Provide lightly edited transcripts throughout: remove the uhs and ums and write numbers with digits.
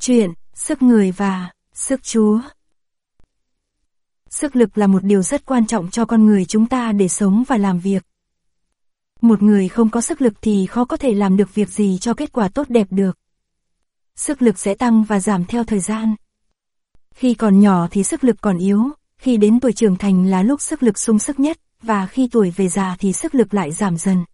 Chuyện, sức người và sức Chúa. Sức lực là một điều rất quan trọng cho con người chúng ta để sống và làm việc. Một người không có sức lực thì khó có thể làm được việc gì cho kết quả tốt đẹp được. Sức lực sẽ tăng và giảm theo thời gian. Khi còn nhỏ thì sức lực còn yếu, khi đến tuổi trưởng thành là lúc sức lực sung sức nhất, và khi tuổi về già thì sức lực lại giảm dần.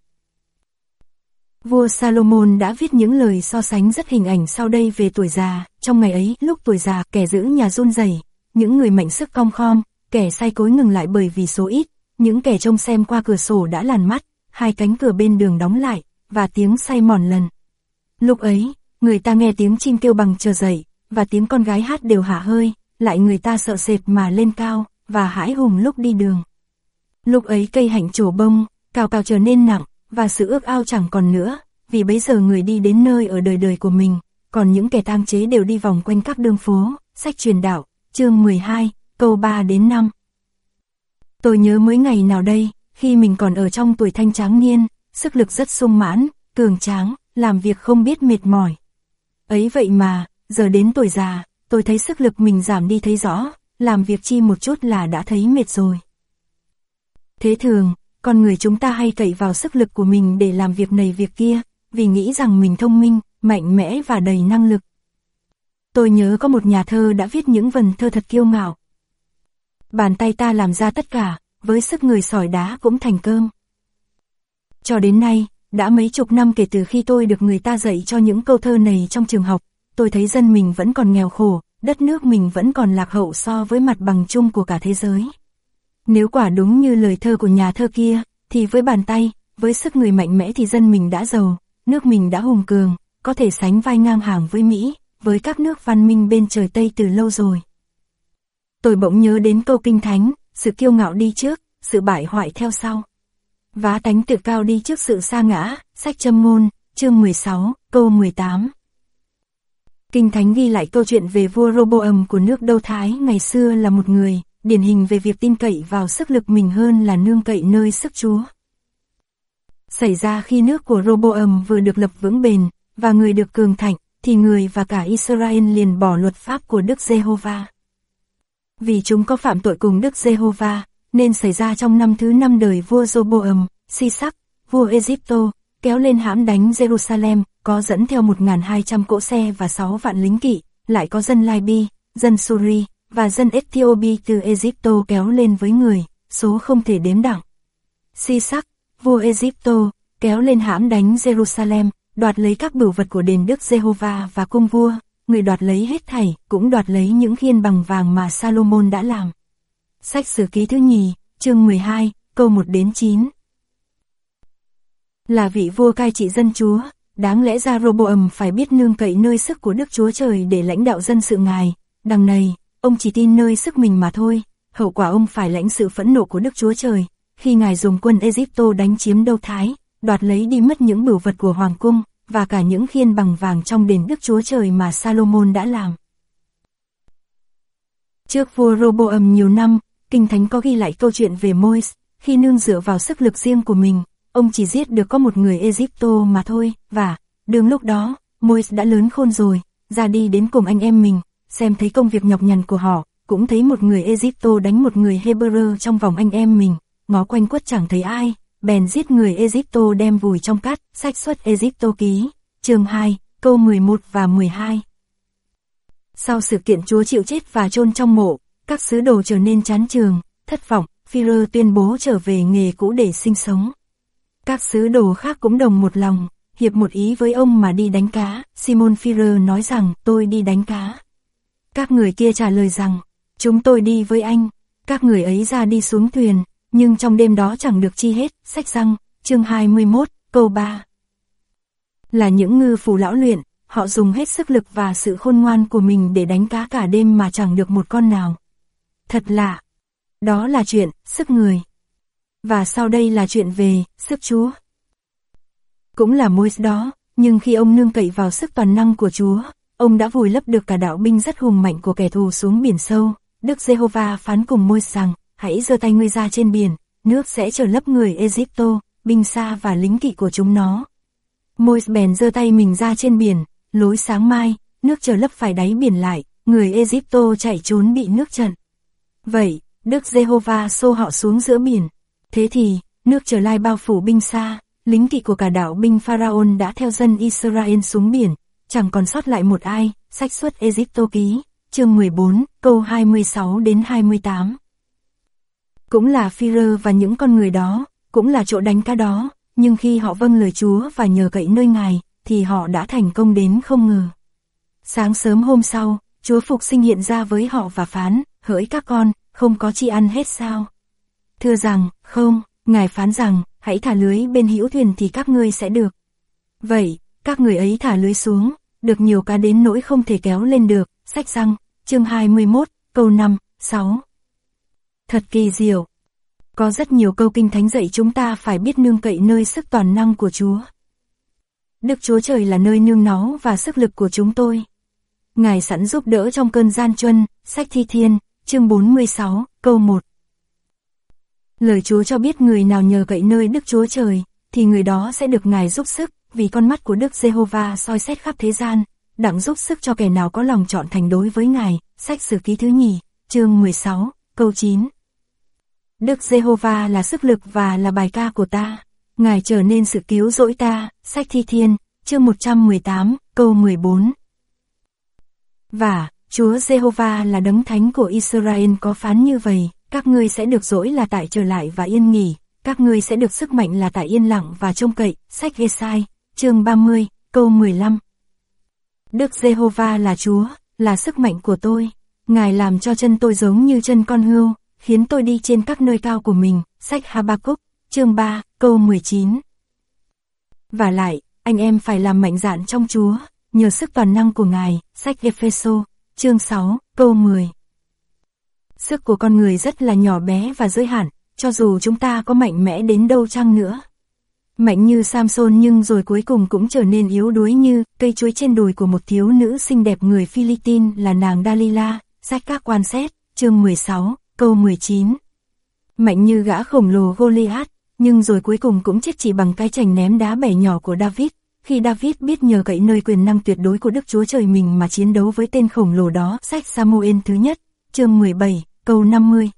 Vua Salomon đã viết những lời so sánh rất hình ảnh sau đây về tuổi già. Trong ngày ấy, lúc tuổi già, kẻ giữ nhà run rẩy, những người mạnh sức cong khom, kẻ say cối ngừng lại bởi vì số ít, những kẻ trông xem qua cửa sổ đã làn mắt, hai cánh cửa bên đường đóng lại, và tiếng say mòn lần. Lúc ấy, người ta nghe tiếng chim kêu bằng chờ dậy, và tiếng con gái hát đều hả hơi, lại người ta sợ sệt mà lên cao, và hãi hùng lúc đi đường. Lúc ấy cây hạnh trổ bông, cào cào trở nên nặng, và sự ước ao chẳng còn nữa, vì bấy giờ người đi đến nơi ở đời đời của mình, còn những kẻ tang chế đều đi vòng quanh các đường phố. Sách truyền đạo, chương 12, câu 3 đến 5. Tôi nhớ mới ngày nào đây, khi mình còn ở trong tuổi thanh tráng niên, sức lực rất sung mãn, cường tráng, làm việc không biết mệt mỏi. Ấy vậy mà, giờ đến tuổi già, tôi thấy sức lực mình giảm đi thấy rõ, làm việc chi một chút là đã thấy mệt rồi. Thế thường, con người chúng ta hay cậy vào sức lực của mình để làm việc này việc kia, vì nghĩ rằng mình thông minh, mạnh mẽ và đầy năng lực. Tôi nhớ có một nhà thơ đã viết những vần thơ thật kiêu ngạo. Bàn tay ta làm ra tất cả, với sức người sỏi đá cũng thành cơm. Cho đến nay, đã mấy chục năm kể từ khi tôi được người ta dạy cho những câu thơ này trong trường học, tôi thấy dân mình vẫn còn nghèo khổ, đất nước mình vẫn còn lạc hậu so với mặt bằng chung của cả thế giới. Nếu quả đúng như lời thơ của nhà thơ kia, thì với bàn tay, với sức người mạnh mẽ thì dân mình đã giàu, nước mình đã hùng cường, có thể sánh vai ngang hàng với Mỹ, với các nước văn minh bên trời Tây từ lâu rồi. Tôi bỗng nhớ đến câu Kinh Thánh, sự kiêu ngạo đi trước, sự bại hoại theo sau. Vá tánh tự cao đi trước sự sa ngã, sách Châm ngôn, chương 16, câu 18. Kinh Thánh ghi lại câu chuyện về vua Roboam của nước Đâu Thái ngày xưa là một người điển hình về việc tin cậy vào sức lực mình hơn là nương cậy nơi sức Chúa. Xảy ra khi nước của Roboam vừa được lập vững bền, và người được cường thạnh, thì người và cả Israel liền bỏ luật pháp của Đức Giê-hô-va. Vì chúng có phạm tội cùng Đức Giê-hô-va, nên xảy ra trong năm thứ 5 đời vua Roboam, Si-sắc, vua Ê-díptô, kéo lên hãm đánh Jerusalem, có dẫn theo 1.200 cỗ xe và 6 vạn lính kỵ, lại có dân Lai-bi, dân Suri, và dân Ethiopia từ Ê-díptô kéo lên với người, số không thể đếm đặng. Si-sắc, vua Ê-díptô, kéo lên hãm đánh Jerusalem, đoạt lấy các bửu vật của đền Đức Giê-hô-va và cung vua, người đoạt lấy hết thảy, cũng đoạt lấy những khiên bằng vàng mà Salomon đã làm. Sách Sử Ký thứ nhì, chương 12, câu 1 đến 9. Là vị vua cai trị dân Chúa, đáng lẽ ra Roboam phải biết nương cậy nơi sức của Đức Chúa Trời để lãnh đạo dân sự Ngài, đằng này, ông chỉ tin nơi sức mình mà thôi, hậu quả ông phải lãnh sự phẫn nộ của Đức Chúa Trời, khi Ngài dùng quân Ê-díptô đánh chiếm Đâu Thái, đoạt lấy đi mất những bửu vật của hoàng cung, và cả những khiên bằng vàng trong đền Đức Chúa Trời mà Salomon đã làm. Trước vua Roboam nhiều năm, Kinh Thánh có ghi lại câu chuyện về Môi-se, khi nương dựa vào sức lực riêng của mình, ông chỉ giết được có một người Ê-díptô mà thôi, và, đương lúc đó, Môi-se đã lớn khôn rồi, ra đi đến cùng anh em mình, xem thấy công việc nhọc nhằn của họ, cũng thấy một người Ê-díptô đánh một người Hebrew trong vòng anh em mình, ngó quanh quất chẳng thấy ai, bèn giết người Ê-díptô đem vùi trong cát. Sách Xuất Ê-díptô ký, chương 2, câu 11 và 12. Sau sự kiện Chúa chịu chết và chôn trong mộ, các sứ đồ trở nên chán chường, thất vọng, Phi-rơ tuyên bố trở về nghề cũ để sinh sống. Các sứ đồ khác cũng đồng một lòng, hiệp một ý với ông mà đi đánh cá. Simon Phi-rơ nói rằng, tôi đi đánh cá. Các người kia trả lời rằng, chúng tôi đi với anh. Các người ấy ra đi xuống thuyền, nhưng trong đêm đó chẳng được chi hết. Sách Răng, chương 21, câu 3. Là những ngư phủ lão luyện, họ dùng hết sức lực và sự khôn ngoan của mình để đánh cá cả đêm mà chẳng được một con nào. Thật lạ. Đó là chuyện sức người. Và sau đây là chuyện về sức Chúa. Cũng là Môi-se đó, nhưng khi ông nương cậy vào sức toàn năng của Chúa, ông đã vùi lấp được cả đạo binh rất hùng mạnh của kẻ thù xuống biển sâu. Đức Giê-hô-va phán cùng Môi-se rằng, hãy giơ tay ngươi ra trên biển, nước sẽ trở lấp người Ê-díptô, binh xa và lính kỵ của chúng nó. Môi-se bèn giơ tay mình ra trên biển, lối sáng mai, nước trở lấp phải đáy biển lại, người Egypto chạy trốn bị nước chặn. Vậy, Đức Giê-hô-va xô họ xuống giữa biển. Thế thì, nước trở lai bao phủ binh xa, lính kỵ của cả đạo binh Pharaon đã theo dân Israel xuống biển, chẳng còn sót lại một ai. Sách Xuất Ê-díp-tô ký, chương 14, câu 26 đến 28. Cũng là Phi-rơ và những con người đó, cũng là chỗ đánh cá đó, nhưng khi họ vâng lời Chúa và nhờ cậy nơi Ngài, thì họ đã thành công đến không ngờ. Sáng sớm hôm sau, Chúa Phục Sinh hiện ra với họ và phán, hỡi các con, không có chi ăn hết sao? Thưa rằng, không, Ngài phán rằng, hãy thả lưới bên hữu thuyền thì các ngươi sẽ được. Vậy, các người ấy thả lưới xuống, được nhiều cá đến nỗi không thể kéo lên được. Sách Răng, chương 21, câu 5, 6. Thật kỳ diệu. Có rất nhiều câu kinh thánh dạy chúng ta phải biết nương cậy nơi sức toàn năng của Chúa. Đức Chúa Trời là nơi nương náu và sức lực của chúng tôi. Ngài sẵn giúp đỡ trong cơn gian truân. Sách Thi Thiên, chương 46, câu 1. Lời Chúa cho biết người nào nhờ cậy nơi Đức Chúa Trời, thì người đó sẽ được Ngài giúp sức, vì con mắt của Đức Giê-hô-va soi xét khắp thế gian, đặng giúp sức cho kẻ nào có lòng chọn thành đối với Ngài. Sách Sử Ký thứ nhì, chương 16, câu 9. Đức Giê-hô-va là sức lực và là bài ca của ta. Ngài trở nên sự cứu rỗi ta. Sách Thi Thiên, chương 118, câu 14. Và, Chúa Giê-hô-va là đấng thánh của Israel có phán như vậy, các ngươi sẽ được dỗi là tại trở lại và yên nghỉ, các ngươi sẽ được sức mạnh là tại yên lặng và trông cậy. Sách Ê-sai, chương 30, câu 15. Đức Giê-hô-va là Chúa, là sức mạnh của tôi. Ngài làm cho chân tôi giống như chân con hươu, khiến tôi đi trên các nơi cao của mình. Sách Ha-ba-cúc, chương 3, câu 19. Và lại, anh em phải làm mạnh dạn trong Chúa, nhờ sức toàn năng của Ngài. Sách Ê-phê-sô, chương 6, câu 10. Sức của con người rất là nhỏ bé và giới hạn, cho dù chúng ta có mạnh mẽ đến đâu chăng nữa. Mạnh như Samson nhưng rồi cuối cùng cũng trở nên yếu đuối như cây chuối trên đùi của một thiếu nữ xinh đẹp người Philippines là nàng Dalila. Sách Các Quan Xét, chương 16, câu 19. Mạnh như gã khổng lồ Goliath, nhưng rồi cuối cùng cũng chết chỉ bằng cái chành ném đá bẻ nhỏ của David, khi David biết nhờ cậy nơi quyền năng tuyệt đối của Đức Chúa Trời mình mà chiến đấu với tên khổng lồ đó. Sách Sa-mu-ên thứ nhất, chương 17, câu 50.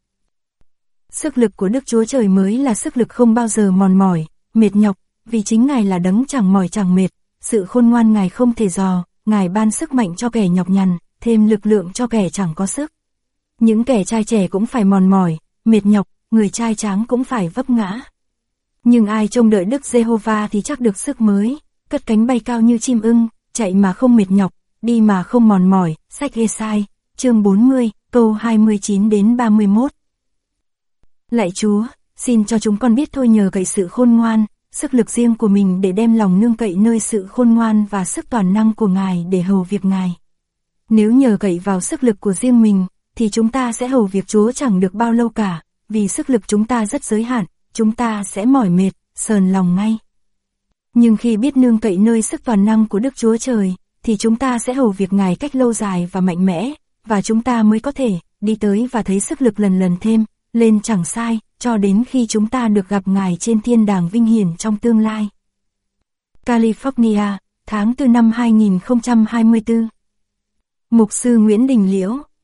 Sức lực của Đức Chúa Trời mới là sức lực không bao giờ mòn mỏi, mệt nhọc, vì chính Ngài là đấng chẳng mỏi chẳng mệt. Sự khôn ngoan Ngài không thể dò, Ngài ban sức mạnh cho kẻ nhọc nhằn, thêm lực lượng cho kẻ chẳng có sức. Những kẻ trai trẻ cũng phải mòn mỏi, mệt nhọc, người trai tráng cũng phải vấp ngã. Nhưng ai trông đợi Đức Giê-hô-va thì chắc được sức mới, cất cánh bay cao như chim ưng, chạy mà không mệt nhọc, đi mà không mòn mỏi. Sách Ê-sai, chương 40, câu 29 đến 31. Lạy Chúa, xin cho chúng con biết thôi nhờ cậy sự khôn ngoan, sức lực riêng của mình để đem lòng nương cậy nơi sự khôn ngoan và sức toàn năng của Ngài để hầu việc Ngài. Nếu nhờ cậy vào sức lực của riêng mình, thì chúng ta sẽ hầu việc Chúa chẳng được bao lâu cả, vì sức lực chúng ta rất giới hạn, chúng ta sẽ mỏi mệt, sờn lòng ngay. Nhưng khi biết nương cậy nơi sức toàn năng của Đức Chúa Trời, thì chúng ta sẽ hầu việc Ngài cách lâu dài và mạnh mẽ, và chúng ta mới có thể đi tới và thấy sức lực lần lần thêm lên chẳng sai, cho đến khi chúng ta được gặp Ngài trên thiên đàng vinh hiển trong tương lai. California, tháng 4 năm 2024. Mục sư Nguyễn Đình Liễu.